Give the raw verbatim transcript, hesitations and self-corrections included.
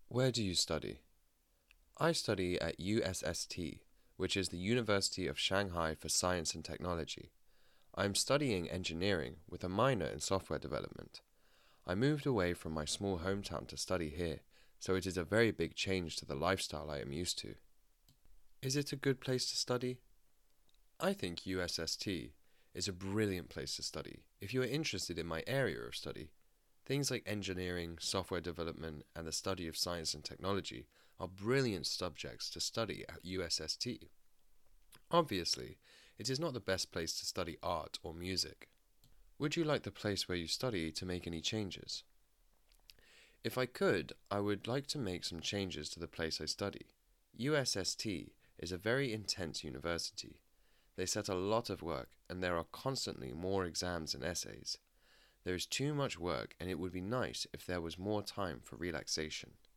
Where do you study? I study at U S S T, which is the University of Shanghai for Science and Technology. I am studying engineering with a minor in software development. I moved away from my small hometown to study here, so it is a very big change to the lifestyle I am used to. Is it a good place to study? I think U S S T is a brilliant place to study if you are interested in my area of study. Things like engineering, software development, and the study of science and technology are brilliant subjects to study at U S S T. Obviously, it is not the best place to study art or music. Would you like the place where you study to make any changes? If I could, I would like to make some changes to the place I study. U S S T is a very intense university. They set a lot of work, and there are constantly more exams and essays. There is too much work, and it would be nice if there was more time for relaxation.